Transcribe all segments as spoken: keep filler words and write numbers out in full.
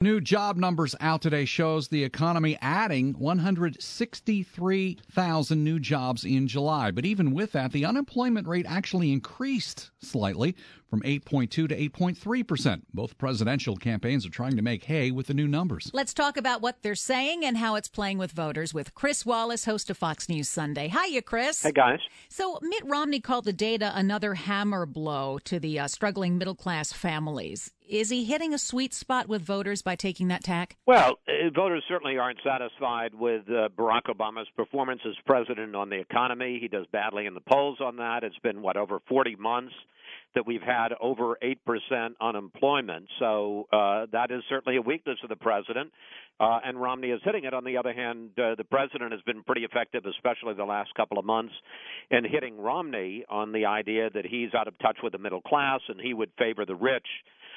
New job numbers out today shows the economy adding one hundred sixty-three thousand new jobs in July. But even with that, the unemployment rate actually increased slightly from eight point two to eight point three percent. Both presidential campaigns are trying to make hay with the new numbers. Let's talk about what they're saying and how it's playing with voters with Chris Wallace, host of Fox News Sunday. Hiya, Chris. Hey, guys. So Mitt Romney called the data another hammer blow to the uh, struggling middle-class families. Is he hitting a sweet spot with voters by taking that tack? Well, uh, voters certainly aren't satisfied with uh, Barack Obama's performance as president on the economy. He does badly in the polls on that. It's been, what, over forty months that we've had over eight percent unemployment. So uh, that is certainly a weakness of the president, uh, and Romney is hitting it. On the other hand, uh, the president has been pretty effective, especially the last couple of months, in hitting Romney on the idea that he's out of touch with the middle class and he would favor the rich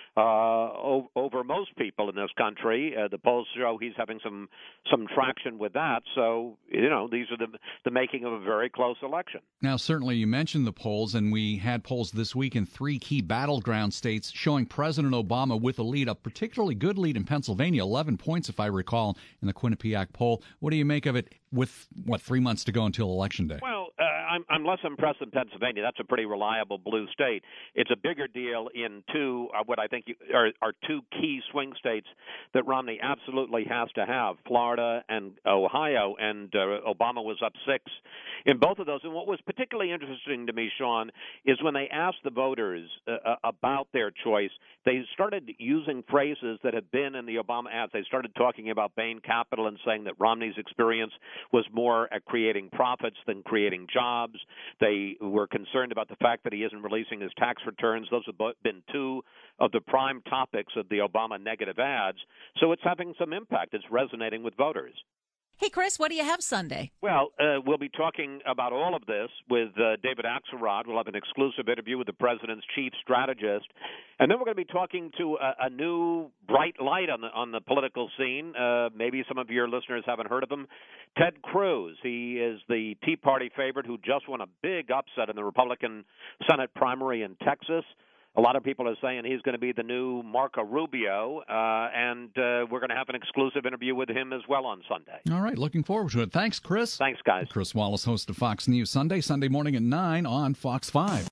Uh, over most people in this country. Uh, the polls show he's having some some traction with that. So, you know, these are the the making of a very close election. Now, certainly you mentioned the polls, and we had polls this week in three key battleground states showing President Obama with a lead, a particularly good lead in Pennsylvania, eleven points, if I recall, in the Quinnipiac poll. What do you make of it with, what, three months to go until Election Day? Well, uh, I'm, I'm less impressed in Pennsylvania. That's a pretty reliable blue state. It's a bigger deal in two, uh, what I think you, are, are two key swing states that Romney absolutely has to have, Florida and Ohio, and uh, Obama was up six in both of those. And what was particularly interesting to me, Sean, is when they asked the voters uh, about their choice, they started using phrases that had been in the Obama ads. They started talking about Bain Capital and saying that Romney's experience was more at creating profits than creating jobs. They were concerned about the fact that he isn't releasing his tax returns. Those have been two of the prime topics of the Obama negative ads. So it's having some impact. It's resonating with voters. Hey, Chris, what do you have Sunday? Well, uh, we'll be talking about all of this with uh, David Axelrod. We'll have an exclusive interview with the president's chief strategist. And then we're going to be talking to a, a new bright light on the on the political scene. Uh, maybe some of your listeners haven't heard of him. Ted Cruz. He is the Tea Party favorite who just won a big upset in the Republican Senate primary in Texas. A lot of people are saying he's going to be the new Marco Rubio, uh, and uh, we're going to have an exclusive interview with him as well on Sunday. All right, looking forward to it. Thanks, Chris. Thanks, guys. Chris Wallace, host of Fox News Sunday, Sunday morning at nine on Fox five.